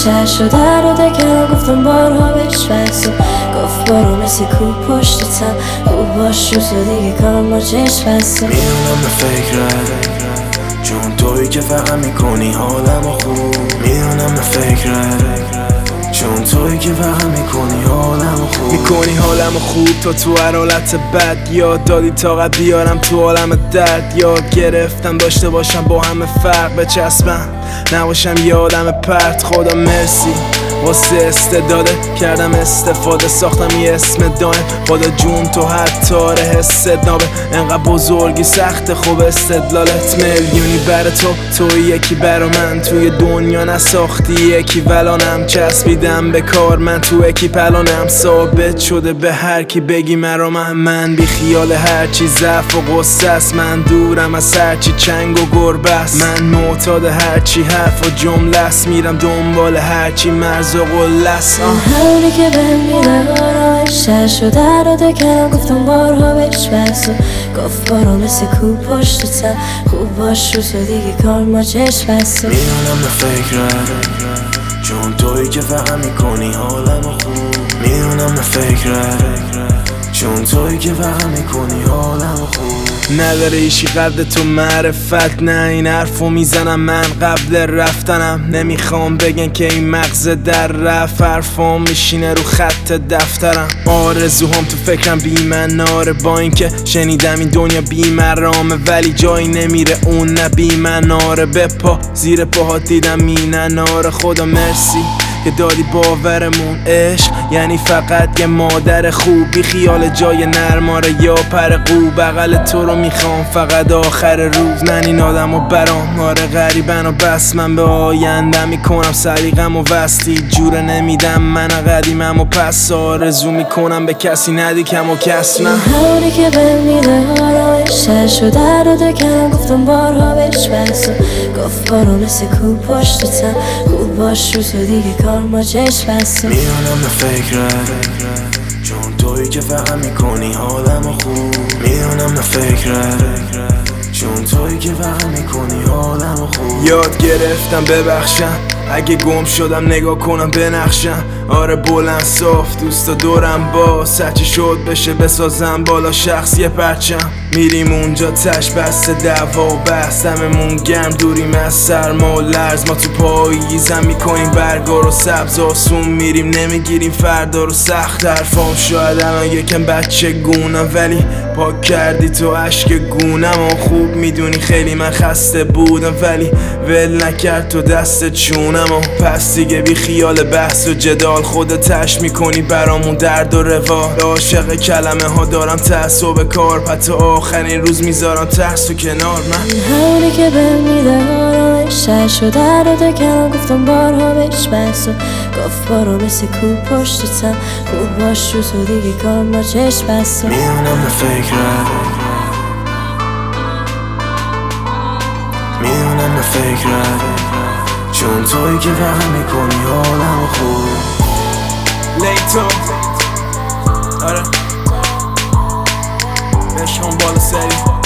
شهر شده رو دکرم گفتم بارها بهش بس و گفت برو مثل کوب پشت تم خوب باش رو تو دیگه کارم با چشم بسته. میدونم به فکرت چون تویی که فقط میکنی حالمو خوب. میدونم به فکرت چون تویی که فقط میکنی حالمو خوب. میکنی حالمو خوب تا تو هر حالت بد یاد دادی طاقت بیارم تو عالم درد. یاد گرفتم داشته باشم با همه فرق بچسبم نباشم یه آدم پرت. خدا مرسی واسه استعداده کردم استفاده ساختم یه اسم دایم. خدا جون تو حتی حست نابه انقدر بزرگی سخت خوب استدلالت میلیونی بر تو یکی برا من توی دنیا نساختی یکی ولانم چسبیدم به کار من تو اکی پلانم ثابت شده به هر کی بگی مرا من بی خیال هرچی ضعف و غصه است. من دورم از هرچی چنگ و گربه است. من معتاد هرچی حرف و جمله است. میرم دنبال هرچی مرز و قله است. همونی که بهم میده آرامش شهر شده رو دکرم گفتم بارها بهش بس و گفت برو مثل کوب پشت تم خوب باش رو تو دیگه کار ما چشم بسته. میدونم به فکرت چون تویی که فقط میکنی حالمو خوب. میدونم به فکرت چون تویی که فقط میکنی حالمو خوب. نداره ایشی قدر تو معرفت نه این حرفو میزنم من قبل رفتنم. نمیخوام بگن که این مغز در رفت حرفام میشینه رو خط دفترم. آرزوهام تو فکرم بی‌مناره با اینکه شنیدم این دنیا بی‌مرامه ولی جایی نمیره اون نه بی‌مناره. به پا زیر پاهات دیدم مینناره. خدا مرسی که دادی باورمون عشق یعنی فقط یه مادر خوب. بی خیال جای نرماره یا پر قو بغل تو رو میخوام فقط آخر روز. من این آدمو برام آره غریبن و بس من به آینده میکنم سلیقم و وستی جوره نمیدم من قدیمم و پس آرزو میکنم به کسی ندی کم و کس. من همونی که بهم میده آرامش شهر شده رو دکرم گفتم بارها بهش بس و گفت برو مثل کوب پشت تم خوب باش رو تو دیگه کار ما چشم بسته. میدونم به فکرت چون تویی که فقط میکنی حالمو خوب. میدونم به فکرت چون تویی که فقط میکنی حالمو خوب. یاد گرفتم ببخشم اگه گم شدم نگاه کنم بنقشم. آره بلند صاف دوستا دورم با سچی شد بشه بسازم بالا شخص یه پرچم. میریم اونجا تش بسته دعوا و بحث هممون گرم دوریم از سرما و لرز. ما تو پاییزم میکنیم برگار و سبز آسون میریم نمیگیریم فردا رو سخت. حرفام شاید الان یکم بچه گونم ولی پاک کردی تو عشق گونم و خوب میدونی خیلی من خسته بودم ولی ول نکرد تو دست چونم و پس دیگه بی خیال بحث و جدال خودت تش میکنی برامون درد و روال. عاشق کلمه ها دارم تعصب کار پس آخرین روز میذارم ترس و کنار. من همونی که بهم میده آرامش شهر شده رو دکرم گفتم بارها بهش بس و گفت برو مثل کوب پشت تم خوب باش رو تو دیگه کار ما چشم بسته. میدونم به فکرت میدونم به فکرت چون تویی که فقط میکنی حالمو خوب. لیتو آره بشم بالا سری